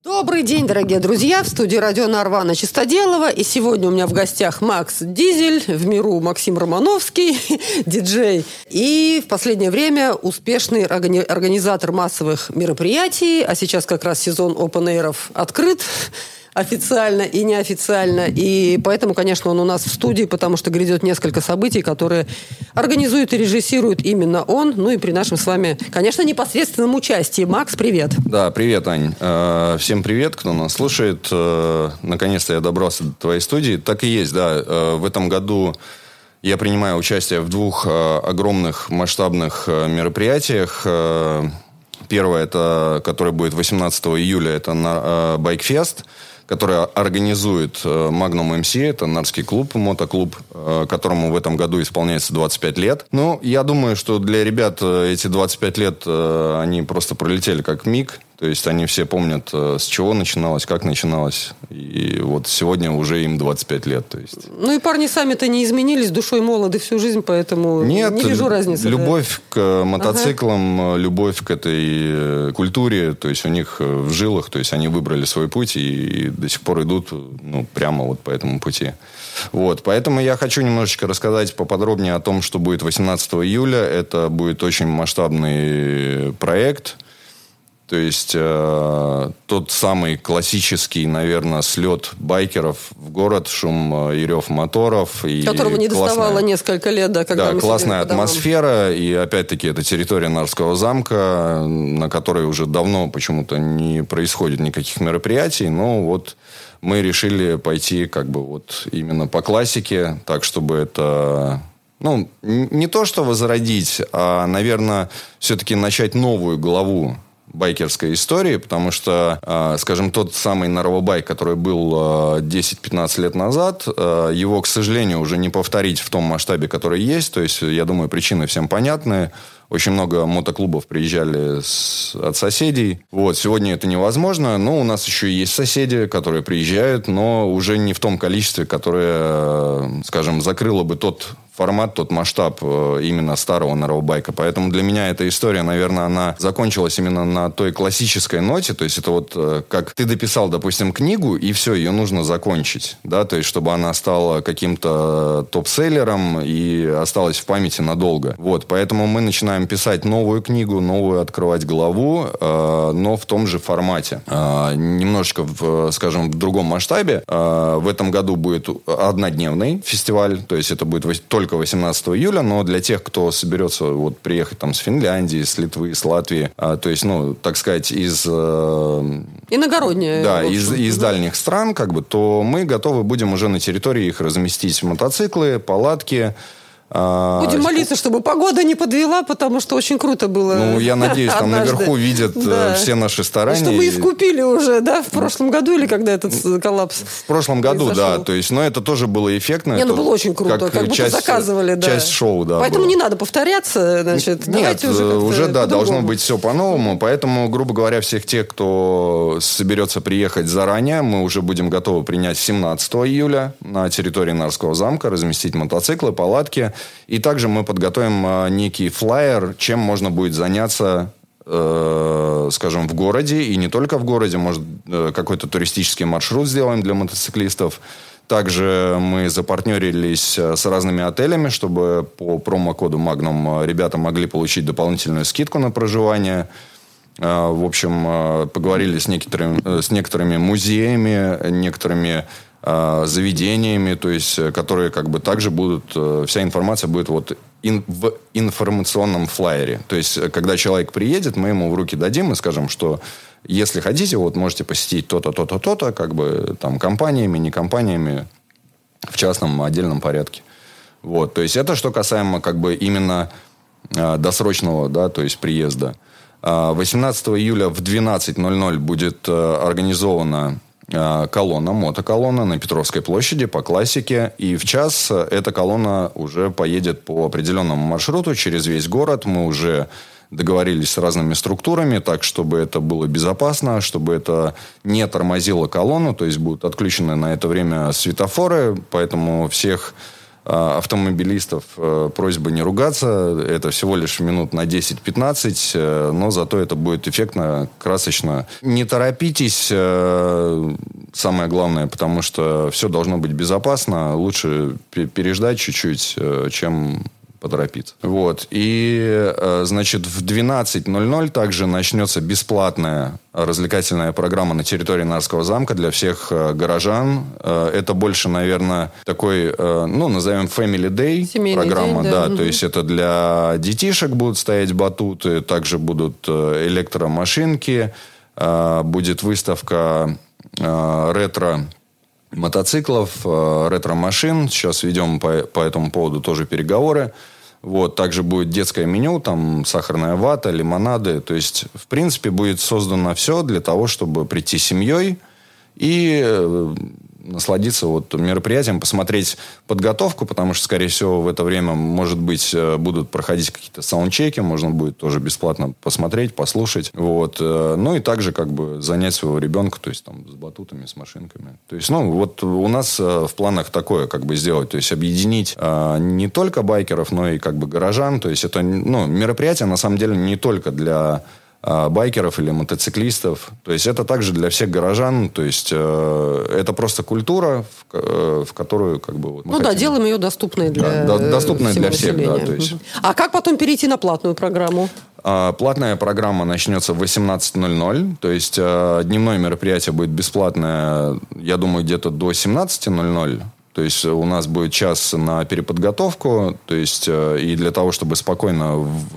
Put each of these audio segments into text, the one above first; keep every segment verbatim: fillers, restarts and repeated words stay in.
Добрый день, дорогие друзья! В студии радио Нарвана Чистоделова. И сегодня у меня в гостях Макс Дизель, в миру Максим Романовский, диджей. И в последнее время успешный органи- организатор массовых мероприятий. А сейчас как раз сезон опен-эйров открыт. Официально и неофициально. И поэтому, конечно, он у нас в студии, потому что грядет несколько событий, которые организует и режиссирует именно он. Ну и при нашем с вами, конечно, непосредственном участии. Макс, привет. Да, привет, Ань. Всем привет, кто нас слушает. Наконец-то я добрался до твоей студии. Так и есть, да. В этом году я принимаю участие в двух огромных масштабных мероприятиях. Первое, это, которое будет восемнадцатого июля, это Байкфест, который организует Magnum эм си, это Нарвский клуб, мотоклуб, которому в этом году исполняется двадцать пять лет. Ну, я думаю, что для ребят эти двадцать пять лет, они просто пролетели как миг. То есть они все помнят, с чего начиналось, как начиналось. И вот сегодня уже им двадцать пять лет. То есть... Ну и парни сами-то не изменились, душой молоды всю жизнь, поэтому Нет, не вижу разницы. Любовь да. к мотоциклам, ага. любовь к этой культуре, то есть у них в жилах, то есть они выбрали свой путь и до сих пор идут ну, прямо вот по этому пути. Вот, поэтому я хочу немножечко рассказать поподробнее о том, что будет восемнадцатого июля. Это будет очень масштабный проект. То есть э, тот самый классический, наверное, слет байкеров в город, шум и рев моторов. И которого не классная, доставало несколько лет, да, когда да, мы классная сидели атмосфера. И опять-таки это территория Нарвского замка, на которой уже давно почему-то не происходит никаких мероприятий. Но вот мы решили пойти как бы вот именно по классике, так, чтобы это... Ну, не то, что возродить, а, наверное, все-таки начать новую главу байкерской истории, потому что, э, скажем, тот самый Нарвабайк, который был э, десять-пятнадцать лет назад, э, его, к сожалению, уже не повторить в том масштабе, который есть. То есть, я думаю, причины всем понятны. Очень много мотоклубов приезжали с, от соседей. Вот, сегодня это невозможно. Но у нас еще есть соседи, которые приезжают, но уже не в том количестве, которое, скажем, закрыло бы тот формат, тот масштаб именно старого Нарвабайка. Поэтому для меня эта история, наверное, она закончилась именно на той классической ноте. То есть, это вот как ты дописал, допустим, книгу, и все, ее нужно закончить. Да? То есть, чтобы она стала каким-то топ-селлером и осталась в памяти надолго. Вот, поэтому мы начинаем писать новую книгу, новую открывать главу, э, но в том же формате. Э, немножечко, в, скажем, в другом масштабе. Э, в этом году будет однодневный фестиваль, то есть это будет только восемнадцатого июля, но для тех, кто соберется вот, приехать там, с Финляндии, с Литвы, с Латвии, э, то есть, ну, так сказать, из... Э, Иногородние. Да, из, из дальних стран, как бы, то мы готовы будем уже на территории их разместить мотоциклы, палатки. Будем молиться, чтобы погода не подвела, потому что очень круто было. Ну, я надеюсь, там наверху видят да. все наши старания. Что мы искупили уже, да, в прошлом году или когда этот коллапс В прошлом году, произошел. Да. То есть, но это тоже было эффектно. Не, ну было очень круто, как, как будто часть, заказывали, да. Часть шоу, да. Поэтому было. Не надо повторяться, значит. Нет, уже, уже да, должно быть все по-новому. Поэтому, грубо говоря, всех тех, кто соберется приехать заранее, мы уже будем готовы принять семнадцатого июля на территории Нарвского замка, разместить мотоциклы, палатки. И также мы подготовим э, некий флаер, чем можно будет заняться, э, скажем, в городе. И не только в городе. Может, э, какой-то туристический маршрут сделаем для мотоциклистов. Также мы запартнерились с разными отелями, чтобы по промокоду Magnum ребята могли получить дополнительную скидку на проживание. Э, в общем, э, поговорили с некоторыми, с некоторыми музеями, некоторыми... заведениями, то есть, которые как бы также будут, вся информация будет вот ин, в информационном флаере. То есть, когда человек приедет, мы ему в руки дадим и скажем, что если хотите, вот можете посетить то-то, то-то, то-то, как бы там компаниями, не компаниями, в частном, отдельном порядке. Вот, то есть, это что касаемо как бы именно э, досрочного, да, то есть, приезда. восемнадцатого июля в двенадцать ноль ноль будет э, организована колонна, мотоколонна на Петровской площади по классике. И в час эта колонна уже поедет по определенному маршруту через весь город. Мы уже договорились с разными структурами так, чтобы это было безопасно, чтобы это не тормозило колонну. То есть будут отключены на это время светофоры. Поэтому всех автомобилистов просьба не ругаться. Это всего лишь минут на десять-пятнадцать, но зато это будет эффектно, красочно. Не торопитесь, самое главное, потому что все должно быть безопасно. Лучше переждать чуть-чуть, чем поторопиться. Вот. И, значит, в двенадцать ноль ноль также начнется бесплатная развлекательная программа на территории Нарвского замка для всех горожан. Это больше, наверное, такой, ну, назовем Family Day семейный программа. День, да. Да, угу. То есть это для детишек будут стоять батуты, также будут электромашинки, будет выставка ретро мотоциклов, ретро-машин. Сейчас ведем по, по этому поводу тоже переговоры. Вот. Также будет детское меню, там сахарная вата, лимонады. То есть, в принципе, будет создано все для того, чтобы прийти с семьей и насладиться вот мероприятием, посмотреть подготовку, потому что, скорее всего, в это время, может быть, будут проходить какие-то саундчеки, можно будет тоже бесплатно посмотреть, послушать. Вот. Ну, и также как бы занять своего ребенка, то есть там с батутами, с машинками. То есть, ну, вот у нас в планах такое как бы сделать, то есть объединить а, не только байкеров, но и как бы горожан. То есть это, ну, мероприятие, на самом деле, не только для байкеров или мотоциклистов. То есть это также для всех горожан. То есть э, это просто культура, в, э, в которую как бы вот мы ну хотим... да, делаем ее доступной для да, доступной всего для всех, населения. Да, то есть... А как потом перейти на платную программу? А, платная программа начнется в восемнадцать ноль ноль. То есть э, дневное мероприятие будет бесплатное, я думаю, где-то до семнадцать ноль ноль. То есть у нас будет час на переподготовку, то есть и для того, чтобы спокойно,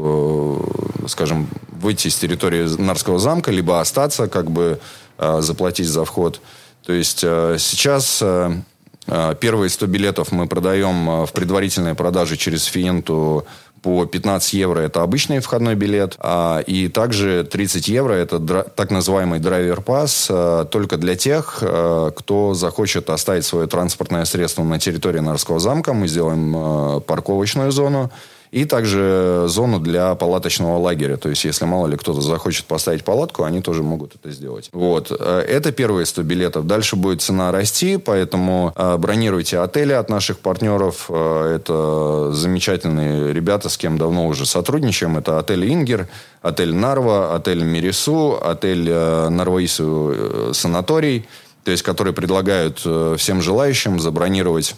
в, скажем, выйти с территории Нарвского замка, либо остаться, как бы заплатить за вход. То есть сейчас первые сто билетов мы продаем в предварительной продаже через Фиенту по пятнадцать евро. Это обычный входной билет. И также тридцать евро. Это так называемый драйвер-пасс. Только для тех, кто захочет оставить свое транспортное средство на территории Нарвского замка. Мы сделаем парковочную зону. И также зону для палаточного лагеря. То есть, если мало ли кто-то захочет поставить палатку, они тоже могут это сделать. Вот. Это первые сто билетов. Дальше будет цена расти, поэтому бронируйте отели от наших партнеров. Это замечательные ребята, с кем давно уже сотрудничаем. Это отель «Ингер», отель «Нарва», отель «Мирису», отель «Нарваису санаторий», то есть, которые предлагают всем желающим забронировать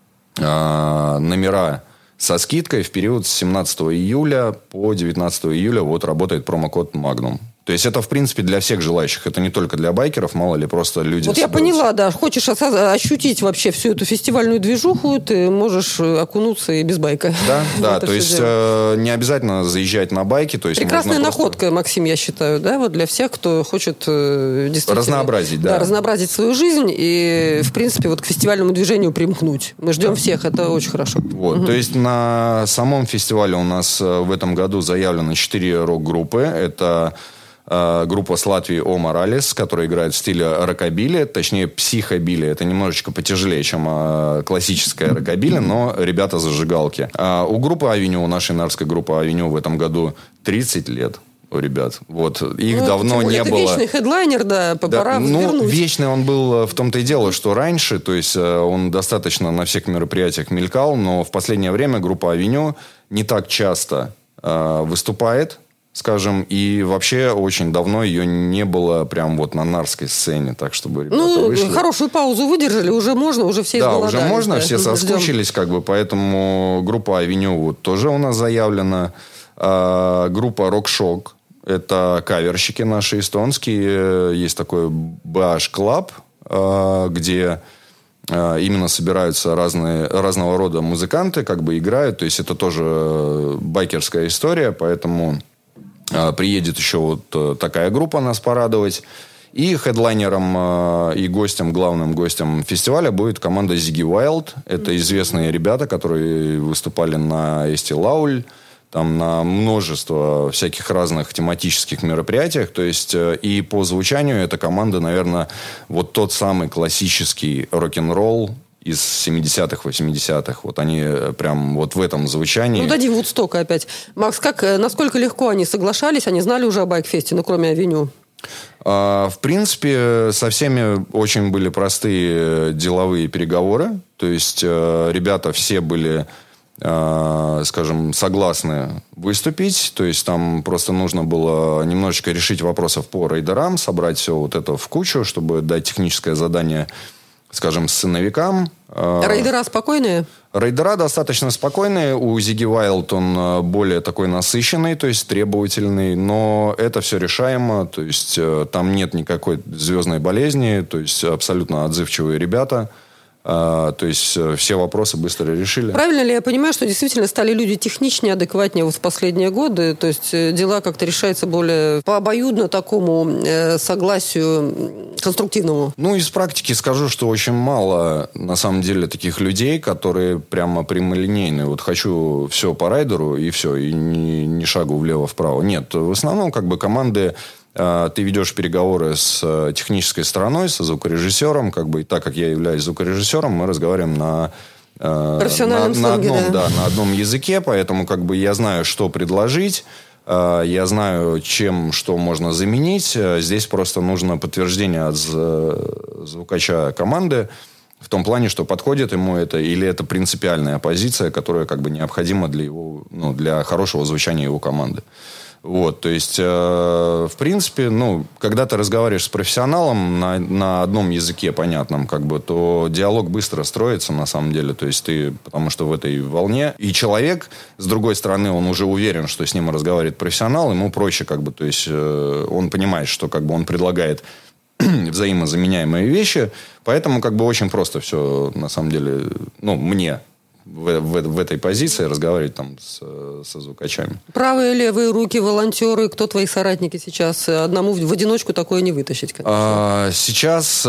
номера со скидкой в период с семнадцатого июля по девятнадцатого июля вот работает промокод Magnum. То есть это, в принципе, для всех желающих. Это не только для байкеров, мало ли просто люди... Вот я поняла, да. Хочешь ощутить вообще всю эту фестивальную движуху, ты можешь окунуться и без байка. Да, да. То есть э, не обязательно заезжать на байке. То есть прекрасная можно находка, просто... Максим, я считаю, да, вот для всех, кто хочет э, действительно... Разнообразить, да. Да, разнообразить свою жизнь и, в принципе, вот к фестивальному движению примкнуть. Мы ждем да. всех, это очень хорошо. Вот, угу. То есть на самом фестивале у нас в этом году заявлено четыре рок-группы. Это... группа с Латвии «О Моралес», которая играет в стиле рокобили, точнее психобили. Это немножечко потяжелее, чем классическая рокобили, но ребята зажигалки. А у группы «Авеню», у нашей нарвской группы «Авеню» в этом году тридцать лет. У ребят. Вот. Их ну, давно не это было. Вечный хедлайнер, да, да пора ну, вернуть. Вечный он был в том-то и дело, что раньше, то есть он достаточно на всех мероприятиях мелькал, но в последнее время группа «Авеню» не так часто э, выступает, скажем, и вообще очень давно ее не было прям вот на нарвской сцене, так чтобы ребята ну, вышли. Хорошую паузу выдержали, уже можно, уже все изголодались. Да, уже можно, да, все соскучились, как бы, поэтому группа «Авеню» вот тоже у нас заявлена. А, группа «Рок-шок», это каверщики наши эстонские, есть такой би эйч Club, а, где а, именно собираются разные, разного рода музыканты, как бы играют, то есть это тоже байкерская история, поэтому... Приедет еще вот такая группа нас порадовать. И хедлайнером и гостем, главным гостем фестиваля будет команда Ziggy Wild. Это известные ребята, которые выступали на Эсти Лауль, там на множество всяких разных тематических мероприятиях. То есть и по звучанию эта команда, наверное, вот тот самый классический рок-н-ролл из семидесятых, восьмидесятых. Вот они прям вот в этом звучании. Ну, дадим Вудстока опять. Макс, как, насколько легко они соглашались? Они знали уже о байк-фесте, ну, кроме «Авеню»? А, в принципе, со всеми очень были простые деловые переговоры. То есть э, ребята все были, э, скажем, согласны выступить. То есть там просто нужно было немножечко решить вопросов по рейдерам, собрать все вот это в кучу, чтобы дать техническое задание, скажем, сыновикам. Рейдера спокойные? Рейдера достаточно спокойные. У Ziggy Wild он более такой насыщенный, то есть требовательный. Но это все решаемо. То есть там нет никакой звездной болезни. То есть абсолютно отзывчивые ребята. То есть все вопросы быстро решили. Правильно ли я понимаю, что действительно стали люди техничнее, адекватнее вот в последние годы? То есть дела как-то решаются более по обоюдно такому согласию конструктивному? Ну, из практики скажу, что очень мало на самом деле таких людей, которые прямо прямолинейные. Вот хочу все по райдеру и все, и ни, ни шагу влево-вправо. Нет, в основном как бы команды... Ты ведешь переговоры с технической стороной, со звукорежиссером, как бы, и так как я являюсь звукорежиссером, мы разговариваем на, профессиональном на, сленге, на, одном, да. Да, на одном языке, поэтому как бы я знаю, что предложить, я знаю, чем что можно заменить. Здесь просто нужно подтверждение от звукача команды в том плане, что подходит ему это, или это принципиальная позиция, которая как бы необходима для его, ну, для хорошего звучания его команды. Вот, то есть, э, в принципе, ну, когда ты разговариваешь с профессионалом на, на одном языке понятном, как бы, то диалог быстро строится, на самом деле, то есть ты, потому что в этой волне, и человек, с другой стороны, он уже уверен, что с ним разговаривает профессионал, ему проще, как бы, то есть, э, он понимает, что, как бы, он предлагает взаимозаменяемые вещи, поэтому, как бы, очень просто все, на самом деле, ну, мне В, в, в этой позиции разговаривать там с, со звукачами. Правые, левые руки, волонтеры, кто твои соратники сейчас? Одному в, в одиночку такое не вытащить, конечно. А, сейчас,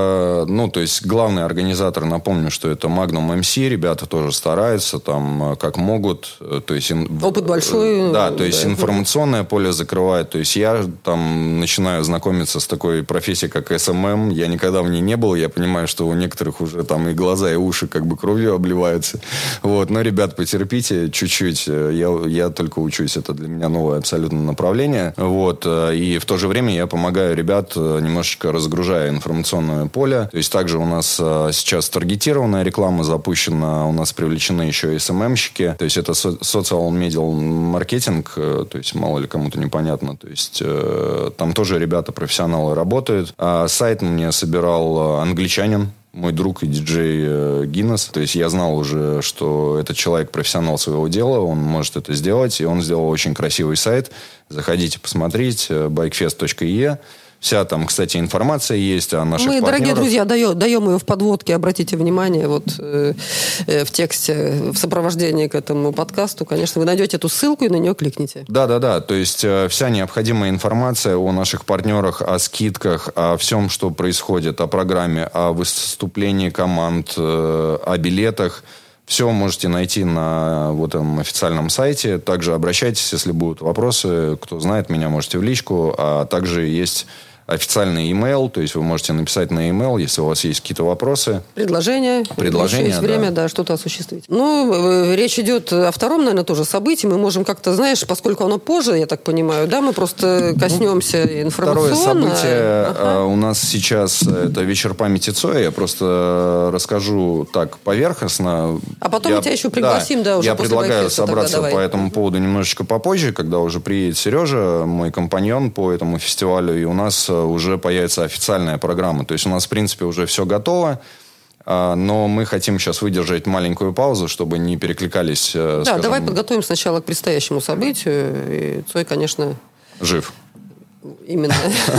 ну, то есть, главный организатор, напомню, что это Magnum эм си, ребята тоже стараются, там, как могут. То есть, опыт большой. Да, то есть, да. информационное поле закрывает. То есть, я там начинаю знакомиться с такой профессией, как эс эм эм. Я никогда в ней не был. Я понимаю, что у некоторых уже там и глаза, и уши как бы кровью обливаются. Вот, но, ребят, потерпите чуть-чуть. Я, я только учусь. Это для меня новое абсолютно направление. Вот, и в то же время я помогаю ребят, немножечко разгружая информационное поле. То есть, также у нас сейчас таргетированная реклама запущена. У нас привлечены еще эс эм эм-щики. То есть, это social media маркетинг. То есть, мало ли кому-то непонятно. То есть, там тоже ребята, профессионалы работают. А сайт мне собирал англичанин, мой друг и диджей Гиннес. То есть, я знал уже, что этот человек профессионал своего дела, он может это сделать, и он сделал очень красивый сайт. Заходите посмотреть, байкфест точка и и. Вся там, кстати, информация есть о наших Мы, партнерах. дорогие друзья, даем, даем ее в подводке, обратите внимание, вот э, э, в тексте, в сопровождении к этому подкасту, конечно, вы найдете эту ссылку и на нее кликните. Да-да-да, то есть э, вся необходимая информация о наших партнерах, о скидках, о всем, что происходит, о программе, о выступлении команд, э, о билетах. Все можете найти на вот этом официальном сайте. Также обращайтесь, если будут вопросы. Кто знает меня, можете в личку. А также есть официальный имейл, то есть вы можете написать на имейл, если у вас есть какие-то вопросы. Предложения. Предложения, есть время, да, да что-то осуществить. Ну, речь идет о втором, наверное, тоже событии. Мы можем как-то, знаешь, поскольку оно позже, я так понимаю, да, мы просто коснемся ну, информационно. Второе событие ага. у нас сейчас это вечер памяти Цоя. Я просто расскажу так поверхностно. А потом я, мы тебя еще пригласим, да, да уже я после предлагаю байкфеста, собраться тогда, по этому поводу немножечко попозже, когда уже приедет Сережа, мой компаньон по этому фестивалю, и у нас уже появится официальная программа. То есть у нас, в принципе, уже все готово, но мы хотим сейчас выдержать маленькую паузу, чтобы не перекликались. Да, скажем, давай подготовим сначала к предстоящему событию. И Цой, конечно... Жив. Именно.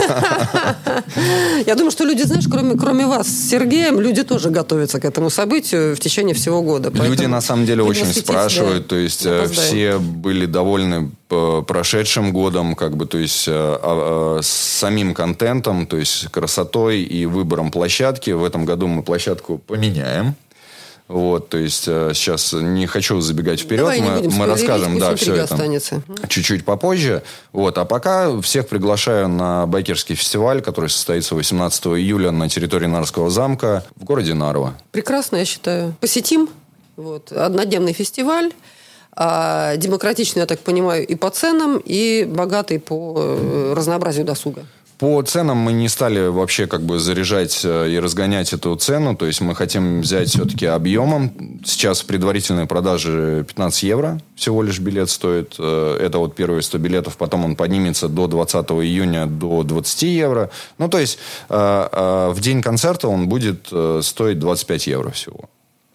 Я думаю, что люди, знаешь, кроме, кроме вас с Сергеем, люди тоже готовятся к этому событию в течение всего года. Люди, на самом деле, очень спрашивают. Да, то есть, все были довольны прошедшим годом, как бы, то есть, а, а, с самим контентом, то есть, красотой и выбором площадки. В этом году мы площадку поменяем. Вот, то есть, сейчас не хочу забегать вперед, Давай мы, мы расскажем, да, все это останется. чуть-чуть попозже. Вот, а пока всех приглашаю на байкерский фестиваль, который состоится восемнадцатого июля на территории Нарвского замка в городе Нарва. Прекрасно, я считаю. Посетим. Вот, однодневный фестиваль. А, демократичный, я так понимаю, и по ценам, и богатый по разнообразию досуга. По ценам мы не стали вообще как бы заряжать и разгонять эту цену. То есть мы хотим взять все-таки объемом. Сейчас в предварительной продаже пятнадцать евро всего лишь билет стоит. Это вот первые сто билетов. Потом он поднимется до двадцатого июня до двадцать евро. Ну, то есть в день концерта он будет стоить двадцать пять евро всего.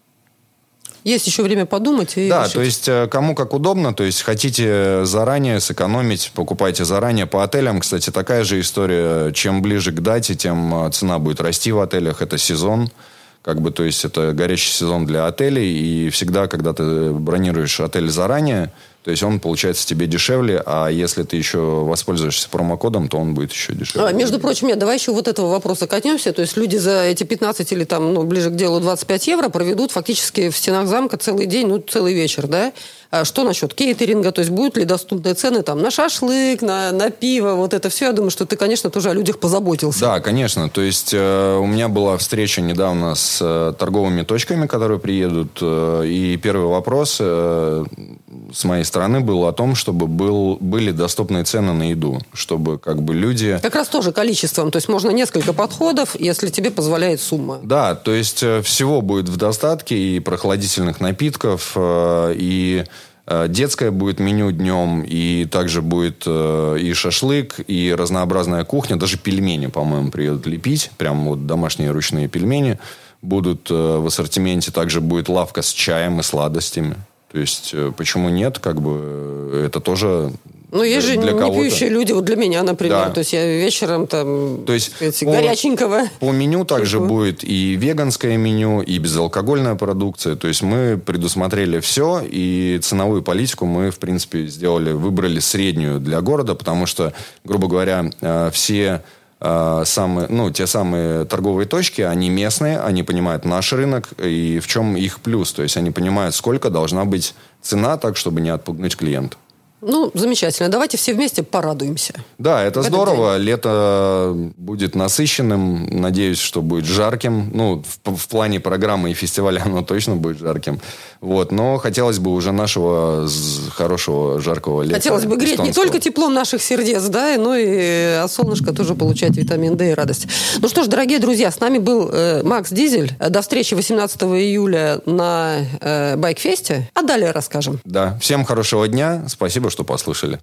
Есть еще время подумать и Да, решить. то есть кому как удобно. То есть хотите заранее сэкономить, покупайте заранее. По отелям, кстати, такая же история. Чем ближе к дате, тем цена будет расти в отелях. Это сезон. Как бы, то есть это горячий сезон для отелей. И всегда, когда ты бронируешь отель заранее, то есть он получается тебе дешевле, а если ты еще воспользуешься промокодом, то он будет еще дешевле. А, между прочим, нет, давай еще вот этого вопроса коснемся. То есть люди за эти пятнадцать или там, ну, ближе к делу двадцать пять евро проведут фактически в стенах замка целый день, ну, целый вечер, да? А что насчет кейтеринга? То есть будут ли доступные цены там на шашлык, на, на пиво, вот это все? Я думаю, что ты, конечно, тоже о людях позаботился. Да, конечно. То есть э, у меня была встреча недавно с э, торговыми точками, которые приедут, э, и первый вопрос э, с моей стороны был о том, чтобы был, были доступные цены на еду, чтобы как бы люди... Как раз тоже количеством, то есть можно несколько подходов, если тебе позволяет сумма. Да, то есть э, всего будет в достатке, и прохладительных напитков, э, и детское будет меню днем, и также будет э, и шашлык, и разнообразная кухня, даже пельмени, по-моему, приедут лепить, прям вот домашние ручные пельмени будут э, в ассортименте, также будет лавка с чаем и сладостями. То есть, э, почему нет, как бы, э, это тоже... Ну, есть же для не кого-то. Пьющие люди, вот для меня, например. Да. То есть я вечером там, то есть, сказать, по, горяченького. По меню также будет и веганское меню, и безалкогольная продукция. То есть мы предусмотрели все, и ценовую политику мы, в принципе, сделали, выбрали среднюю для города, потому что, грубо говоря, все... Самые, ну, те самые торговые точки, они местные, они понимают наш рынок и в чем их плюс. То есть они понимают, сколько должна быть цена так, чтобы не отпугнуть клиента. Ну, замечательно. Давайте все вместе порадуемся. Да, это здорово. Лето будет насыщенным. Надеюсь, что будет жарким. Ну, в, в плане программы и фестиваля оно точно будет жарким. Вот. Но хотелось бы уже нашего хорошего жаркого лета. Хотелось бы греть эстонского. не только теплом наших сердец, да, но и от солнышка тоже получать витамин D и радость. Ну что ж, дорогие друзья, с нами был э, Макс Дизель. До встречи восемнадцатого июля на э, Байкфесте. А далее расскажем. Да. Всем хорошего дня. Спасибо, что послушали.